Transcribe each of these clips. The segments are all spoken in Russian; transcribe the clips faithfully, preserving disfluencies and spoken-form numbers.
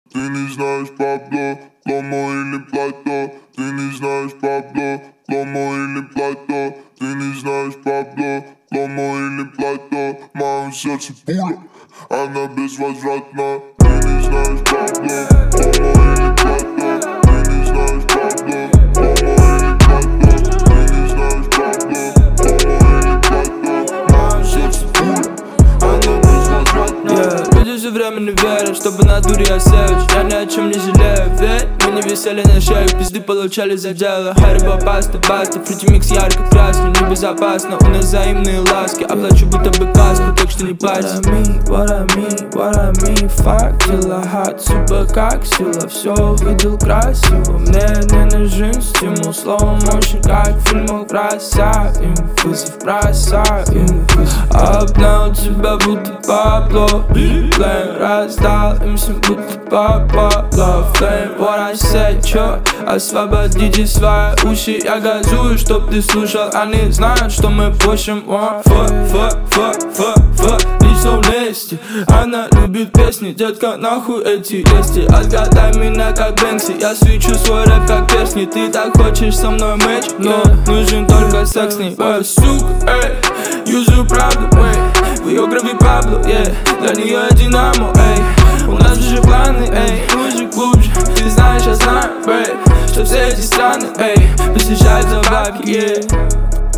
Ты не знаешь Пабло, Ломо или Плато. Ты не знаешь Пабло, Ломо или Плато. Ты не знаешь Пабло, Ломо или Плато. В моем сердце пуля, она безвозвратна. Ты не знаешь Пабло, Ломо или Плато. Ты не знаешь Пабло, Ломо или Плато. Ты не знаешь Пабло, Ломо или Плато. В моем сердце пуля, она безвозвратна. Yeah. Люди все время не верят, что по натуре я сэвидж. Я ни о чем не жалею, ведь мы не висели на шею, пизды получали за дело. Харибо, паста, баста, фрутимикс ярко красный. Небезопасно, у нас взаимные ласки. Оплачу будто бы каску, так что не парься. What I mean, what I mean, факт, дела hot, супер как сила. Все видел красиво, мне не нужен стимул. Словом очень как в фильмах бросаем вызов, бросаем вызов. Обнял тебя будто Пабло, Flame, раздал им всем будто папа. Love flame, what I say, чё? Освободите свои уши, я газую, чтоб ты слушал. Они знают, что мы пушим. Ф, ф, ф, ф, ф, лично вместе. Она любит песни, детка, нахуй эти лести. Отгадай меня как Бэнкси, я свечу свой рэп как перстни. Ты так хочешь со мной мэч, но нужен только секс с ней. Ой, сука, эй, юзаю правду, эй, в ее крови Пабло, yeah. Для нее я динамо, эй, у нас уже планы, эй, уже глубже. Ты знаешь, я знаю, бэй, что все эти страны, эй, посещают собаки, yeah.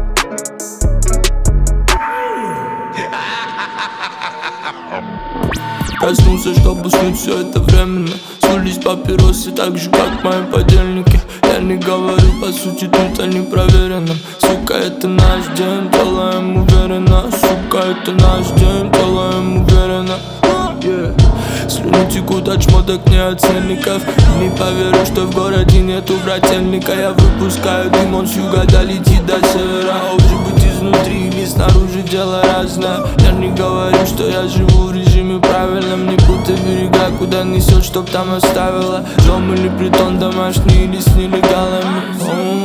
Проснулся, чтобы уснуть, все это временно. Сулись папиросы так же, как мои подельники. Я не говорю, по сути, тут о непроверенном. Сука, это наш день, делаем уверенно. Сука, это наш день, делаем уверенно. Yeah. Слюни текут от шмоток, не от ценников. Не поверю, что в городе нету брательника. Я выпускаю дым, он с юга долетит до севера. Уже быть изнутри или снаружи, дело разное. Я не говорю, что я живу в режиме правильном. Не путай берега, куда несет, чтоб там оставила. Дом или притон домашний или с нелегалами.